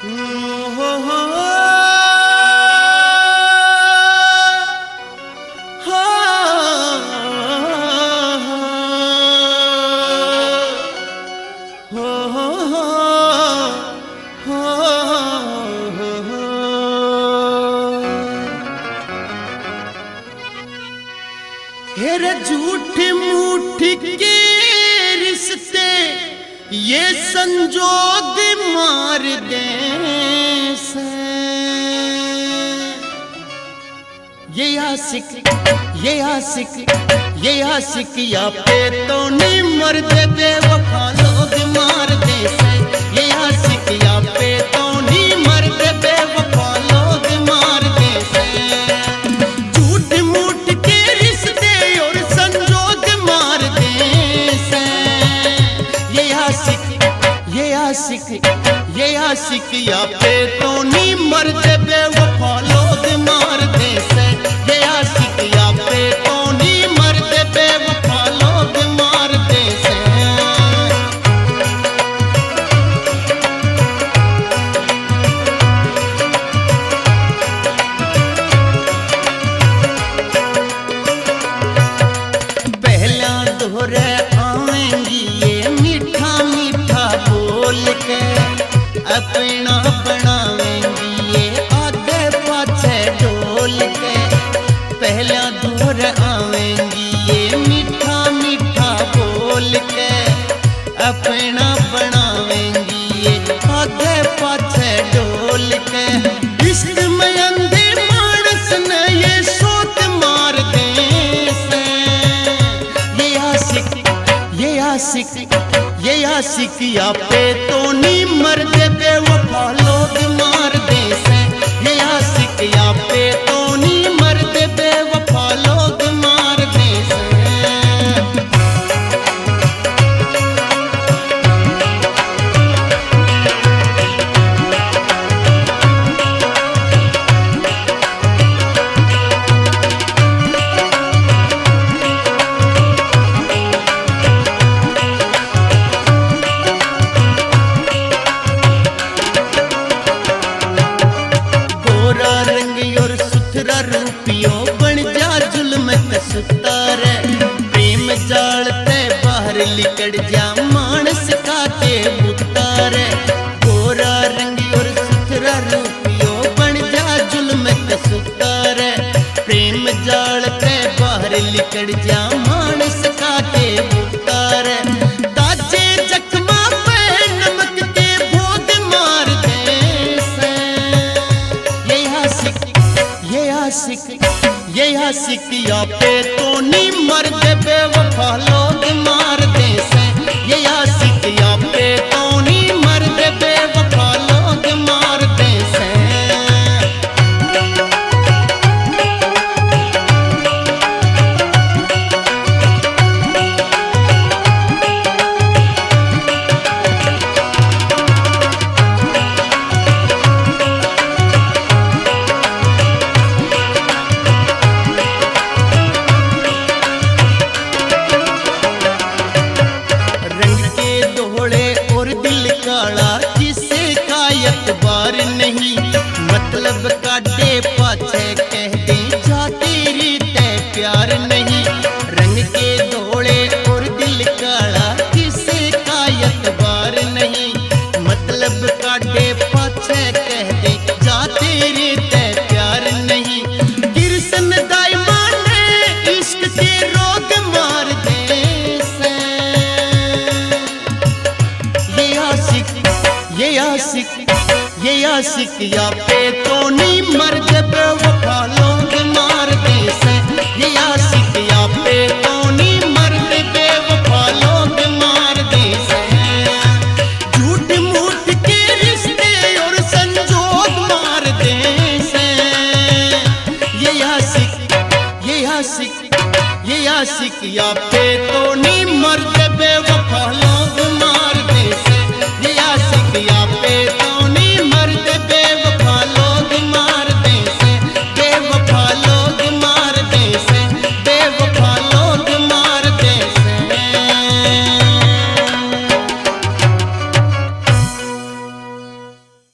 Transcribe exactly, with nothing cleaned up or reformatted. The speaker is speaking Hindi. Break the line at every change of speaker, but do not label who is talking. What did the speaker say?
हेरे झूठ मूठ के रिश्ते ये संजोग मार दे से। ये आशिक ये आशिक ये आशिक या पे तो नहीं मर दे बेवफा लोग मार दे से। ये आशिक या पे तो नहीं मर दे बेवफा लोग मार दे से। झूठ मूठ के रिश्ते और संजोग मार दे से। ये आशिक ये आशिक ये आशिक या पे तो नहीं मर दे बेवफा लोग मार दे से। ये आशिक या पे तो नहीं मर दे बेवफा लोग मार दे से। पहला दोहरे आएंगी ये मीठा मीठा बोल के। अपना बनावेंगी ये आगे पाछे डोल के। पहला दूर आवेंगी ये मीठा मीठा बोल के। अपना बनावेंगी ये आगे पाछे डोल के। इश्क में अंधे मानस ने ये सोच मार दे से। ये आशिक ये आशिक ये आशिक या पे तो नहीं मर दे बेवफा लोग मार दे से। ये आशिक या पे तो नहीं मर दे बेवफा लोग मार दे से। रूपियों बन जा जुल्म सुतार। प्रेम जाल ते बाहर लिकड़ जा मानस का के उतार। गोरा रंग और सुथरा रूपियों बन जा जुल्म सुतार। प्रेम जाल ते बाहर लिकड़ जा मानस का के उतार। ताजे जख्मा पे नमक के भोग मार दे से। ये आशिक ये आशिक ये आशिक या पे तो नहीं मर दे बेवफा लोग मार दे से। ये आशिक या पे तो नहीं मर दे बेवफा लोग मार दे से। बार नहीं मतलब काटे पाछे कह दे जा तेरी ते प्यार नहीं। रंग के धोले और दिल काला किसे का यतबार नहीं। मतलब काटे पाछे कह दे जा तेरी ते प्यार नहीं। कृष्ण दाइमा ने इश्क के रोग मार दे से। ये आशिक ये आशिक ये आशिक या पे तो नहीं मर दे बेवफा लोग मार दे से। ये आशिक या पे तो नहीं मर दे बेवफा लोग मार दे से। झूठ मूठ के रिश्ते और संजोग मार दे से। ये आशिक ये आशिक ये आशिक या पे